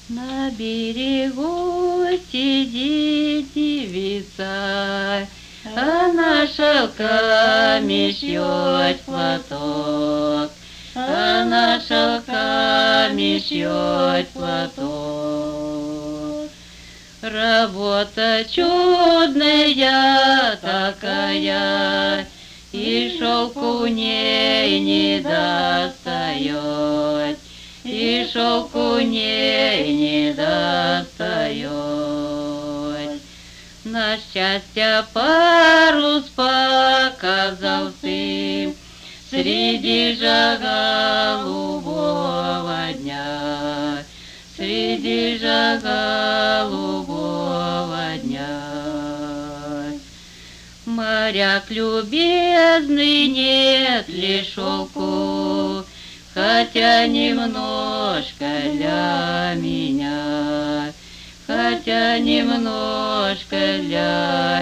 На берегу сидит девица, она шелками шьет платок, она шелками шьет платок. Работа чудная такая, и шелку ней не достает, и шелку ней не достает. На счастье парус показался среди же голубого дня, среди же голубого дня. Моряк любезный, нет ли шелку, хотя немножко для меня, хотя немножко для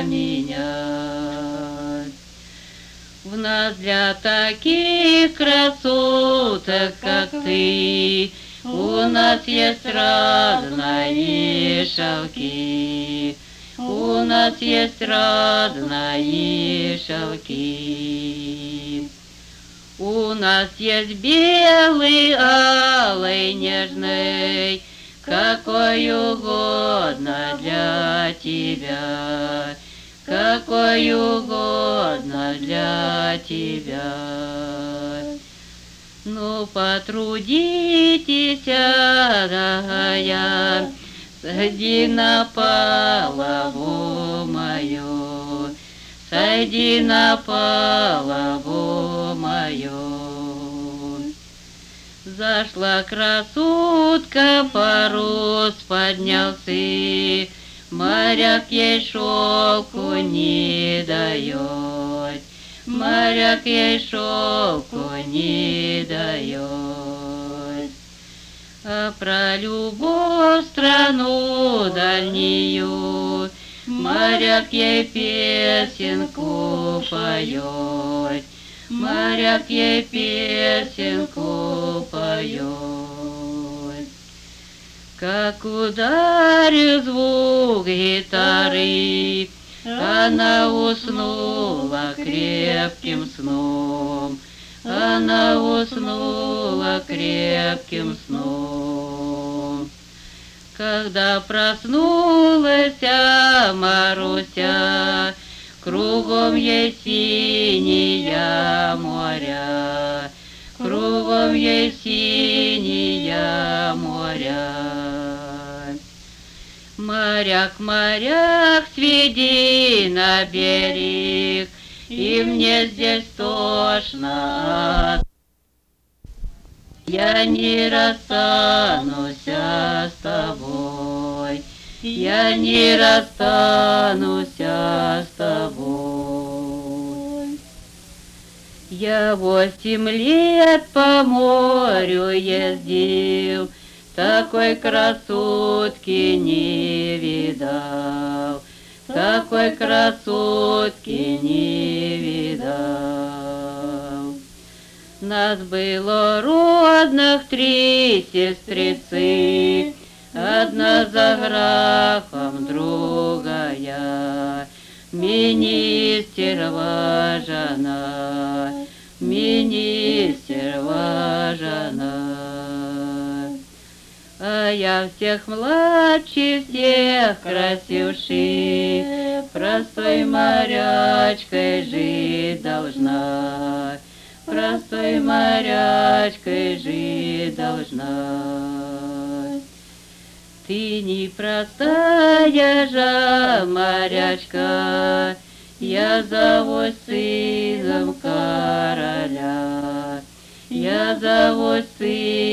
меня. В нас для таких красоток, как ты, у нас есть разные шелки, у нас есть разные шелки. У нас есть белый, алый, нежный, какой угодно для тебя, какой угодно для тебя. Ну, потрудитесь, дорогая, сойди на палубу мою, сойди на палубу мою. Зашла красотка, парус поднялся, моряк ей шелку не дает, моряк ей шелку не дает. А про любовь страну дальнюю моряк ей песенку поет, моряк ей песенку поет. Как ударил звук гитары, она уснула крепким сном, она уснула крепким сном. Когда проснулась Маруся, кругом ей синие моря, кругом ей синие моря. Моряк, моряк, сведи на берег, и мне здесь тошно. Я не расстанусь с тобой, я не расстанусь с тобой. Я 8 лет по морю ездил, такой красотки не видал, такой красотки не видал. Нас было родных 3 сестрицы, одна за графом, другая министерова жена, министерова жена. А я всех младше, всех красивших, простой морячкой жить должна, простой морячкой жить должна. Ты не простая же морячка, я зовусь сыном короля, я зовусь сыном